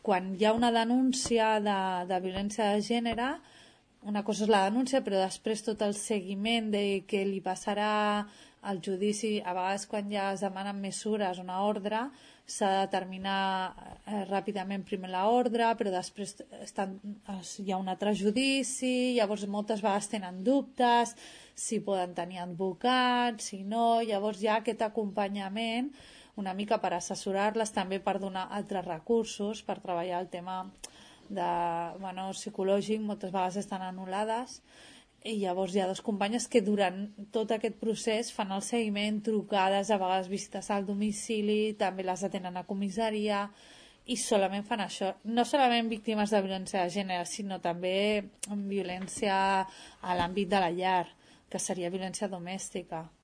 quan hi ha una denúncia de violència de gènere, una cosa és la denúncia, però després tot el seguiment de què li passarà al judici, a vegades quan ja es demanen mesures, una ordre, s'ha de determinar ràpidament primer l'ordre, però després hi ha un altre judici, llavors moltes vegades tenen dubtes, si poden tenir advocat, si no, llavors hi ha aquest acompanyament una mica per assessorar-les, també per donar altres recursos, per treballar el tema psicològic, moltes vegades estan anul·lades, i llavors hi ha dos companyes que durant tot aquest procés fan el seguiment, trucades, a vegades visites al domicili, també les atenen a comissaria, i solament fan això, no solament víctimes de violència de gènere, sinó també violència a l'àmbit de la llar, que seria violència domèstica.